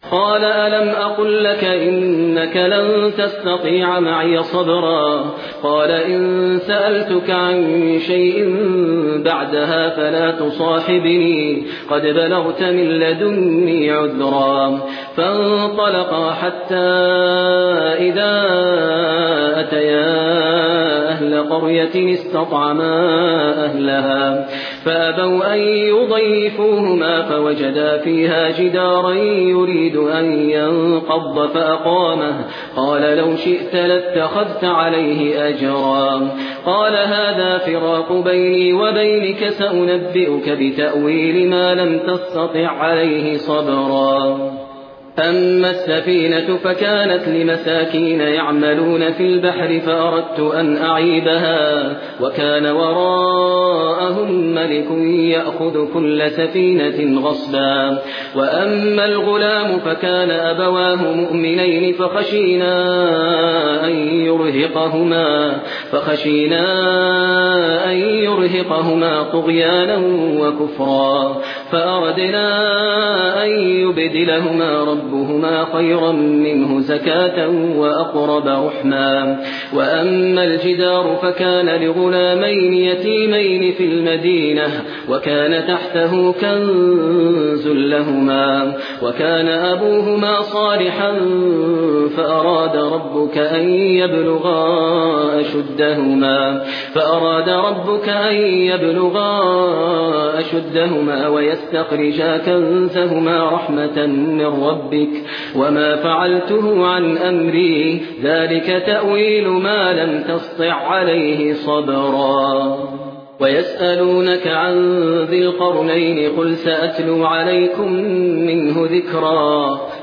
قال ألم أقل لك إنك لن تستطيع معي صبرا قال إن سألتك عن شيء بعدها فلا تصاحبني قد بلغت من لدني عذرا فانطلقا حتى إذا أتيا أهل قرية استطعما أهلها فأبوا أن يضيفوهما فوجدا فيها جدارا يريد أن ينقض فأقامه قال لو شئت لاتخذت عليه أجرا قال هذا فراق بيني وبينك سأنبئك بتأويل ما لم تستطع عليه صبرا أما السفينة فكانت لمساكين يعملون في البحر فأردت أن أعيبها وكان وراءهم ملك يأخذ كل سفينة غصبا وأما الغلام فكان أبواه مؤمنين فخشينا أن يرهقهما طغيانا وكفرا فأردنا أن يبدلهما ربهما خيرا منه زكاة وأقرب رحما وأما الجدار فكان لغلامين يتيمين في المدينة وكان تحته كنز لهما وكان أبوهما صالحا فأراد ربك أن يبلغا أشدهما ويستخرجا كنزهما رحمة من ربك وما فعلته عن أمري ذلك تأويل ما لم تسطع عليه صبرا ويسألونك عن ذي القرنين قل سأتلو عليكم منه ذكرا